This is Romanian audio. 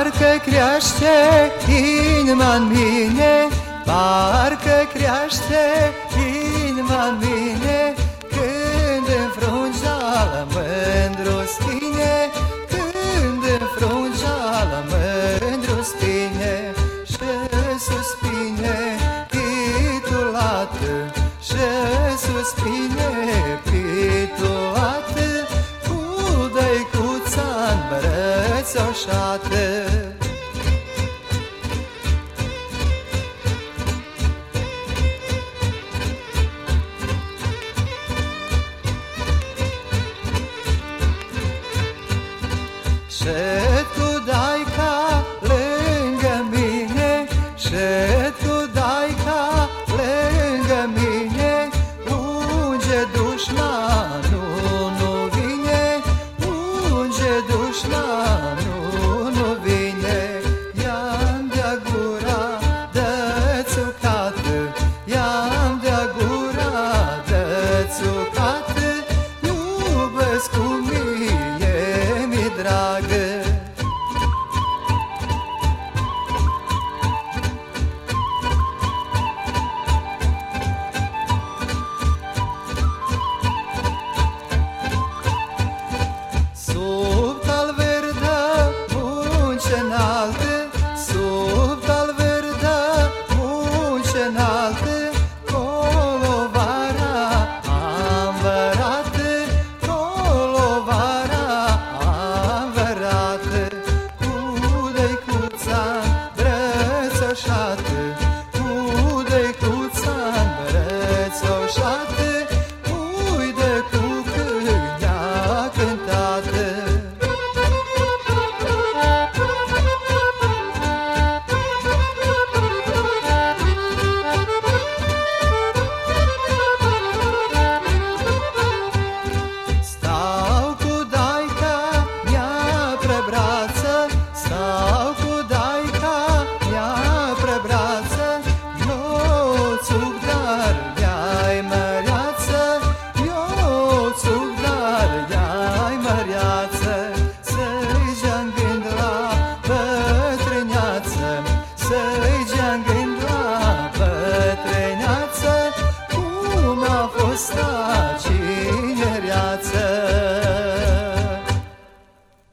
Parcă crește inima-n mine, parcă crește inima-n mine, când în frunjală mândru spine, când în frunjală mândru spine, și suspine pitulată, și suspine pitulată, cu dăicuța-n brățoșată. Și tu dai ca lângă mine, și tu dai ca lângă mine, unge dușmanul nu vine, unge dușmanul nu vine. I-am de-a gura dă-țucată, i-am de-a gura dă-țucată, iubesc cu mine, mi dragă. Sub tal verdă munce înaltă, sub tal verdă munce înaltă, colo vara învărată, colo vara învărată, cu dăicuța brățoșată.